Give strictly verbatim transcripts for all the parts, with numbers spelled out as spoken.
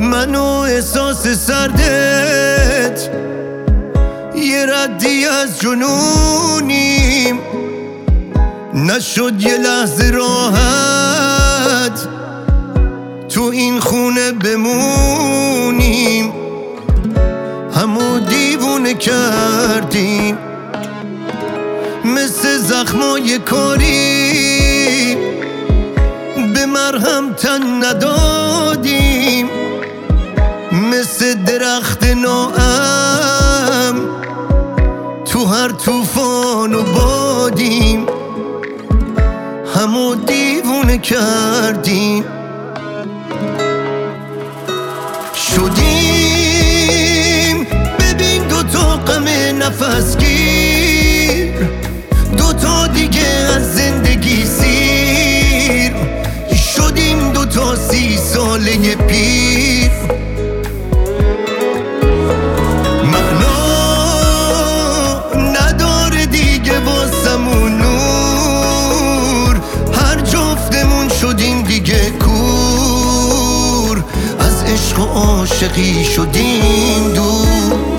من و احساس سردت یه ردی از جنونیم، نشد یه لحظه راحت تو این خونه بمونیم. همو دیوونه کردیم مثل زخمای کاری، به مرهم تن ندادیم مثل درخت ناام، تو هر طوفان و بادیم. همو دیوونه کردیم شدیم. ببین دوتا غم نفس گیر، دوتا دیگه از زندگی سیر شدیم، دوتا سی ساله پیر. معنا نداره دیگه واسمون نور، هر جفتمون شدیم دیگه کور، از عشق و عاشقی شدیم دور.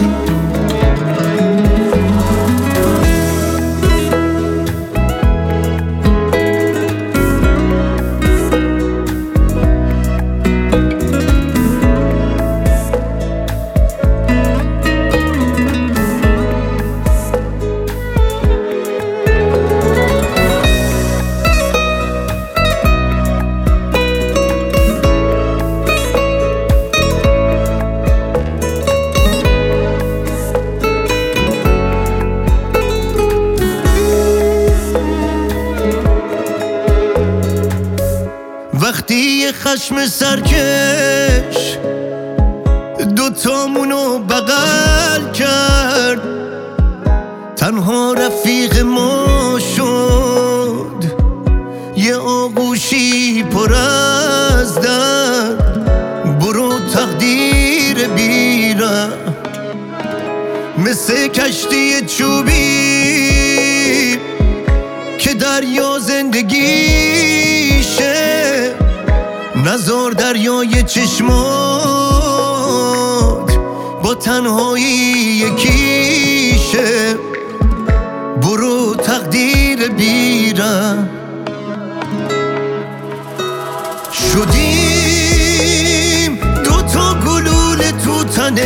وقتی یه خشم سرکش دوتامونو بغل کرد، تنها رفیق ما شد یه آغوشی پر از درد. برو تقدیر بیره مثل کشتی چوبی که دریا زندگیشه، نزار دریای چشمات با تنهایی یکیشه. برو تقدیر بیره شدیم دوتا گلوله تو تن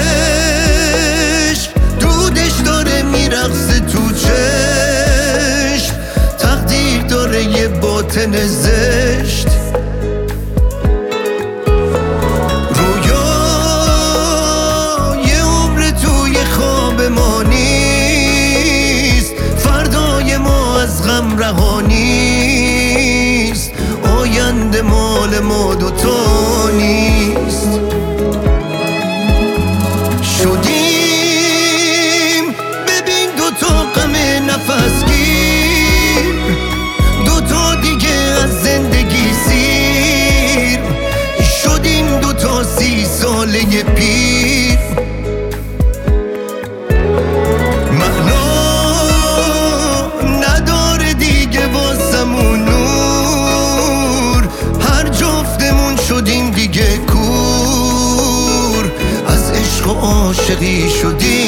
عشق، دودش داره میرقصه تو چشم، تقدیر داره یه باطن زشت. غم رهانیست، آینده مال ما دوتا نیست. شدیم ببین دوتا غم نفس گیر، دوتا دیگه از زندگی سیر شدیم، دوتا سی ساله پیر. شدیم دیگه کور، از عشق و عاشقی شدیم